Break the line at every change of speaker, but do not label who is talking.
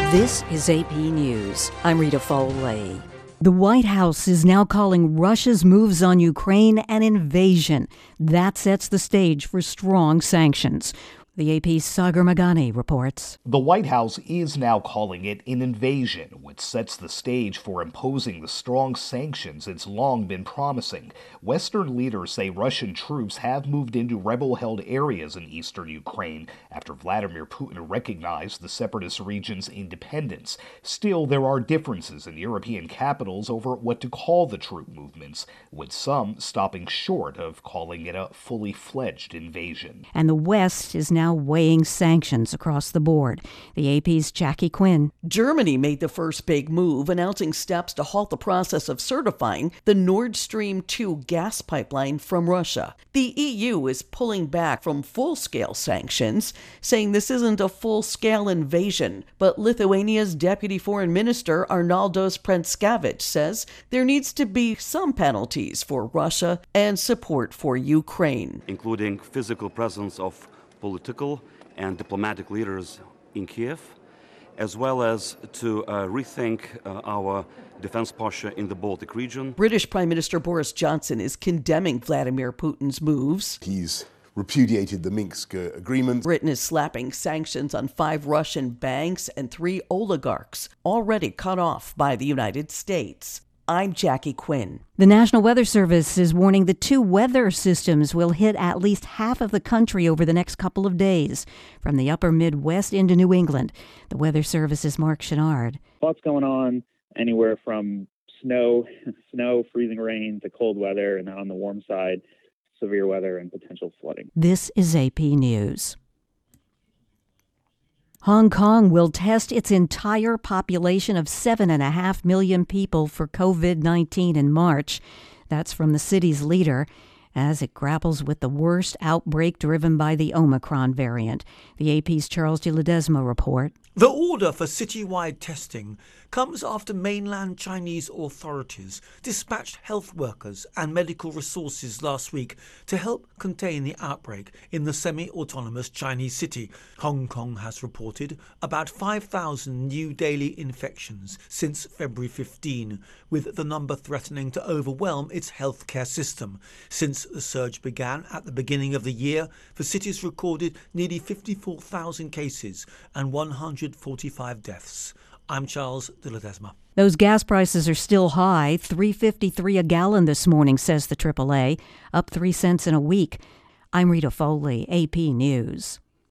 This is AP News. I'm Rita Foley. The White House is now calling Russia's moves on Ukraine an invasion. That sets the stage for strong sanctions. The AP's Sagar Meghani reports.
The White House is now calling it an invasion, which sets the stage for imposing the strong sanctions it's long been promising. Western leaders say Russian troops have moved into rebel-held areas in eastern Ukraine after Vladimir Putin recognized the separatist region's independence. Still, there are differences in European capitals over what to call the troop movements, with some stopping short of calling it a fully fledged invasion.
And the West is now weighing sanctions across the board. The AP's Jackie Quinn.
Germany made the first big move, announcing steps to halt the process of certifying the Nord Stream 2 gas pipeline from Russia. The EU is pulling back from full-scale sanctions, saying this isn't a full-scale invasion. But Lithuania's Deputy Foreign Minister Arnoldas Pranckevičius says there needs to be some penalties for Russia and support for Ukraine,
including physical presence of political and diplomatic leaders in Kiev, as well as to rethink our defense posture in the Baltic region.
British Prime Minister Boris Johnson is condemning Vladimir Putin's moves.
He's repudiated the Minsk agreement.
Britain is slapping sanctions on 5 Russian banks and 3 oligarchs, already cut off by the United States. I'm Jackie Quinn.
The National Weather Service is warning the 2 weather systems will hit at least half of the country over the next couple of days, from the upper Midwest into New England. The Weather Service's Mark Chenard.
What's going on anywhere from snow, freezing rain to cold weather, and then on the warm side, severe weather and potential flooding.
This is AP News. Hong Kong will test its entire population of 7.5 million people for COVID-19 in March. That's from the city's leader, as it grapples with the worst outbreak driven by the Omicron variant. The AP's Charles de Ledesma report.
The order for citywide testing comes after mainland Chinese authorities dispatched health workers and medical resources last week to help contain the outbreak in the semi-autonomous Chinese city. Hong Kong has reported about 5,000 new daily infections since February 15, with the number threatening to overwhelm its healthcare system. Since the surge began at the beginning of the year, the city's recorded nearly 54,000 cases and 145 deaths. I'm Charles de Ledesma.
Those gas prices are still high, $3.53 a gallon this morning, says the AAA, up 3 cents in a week. I'm Rita Foley, AP News.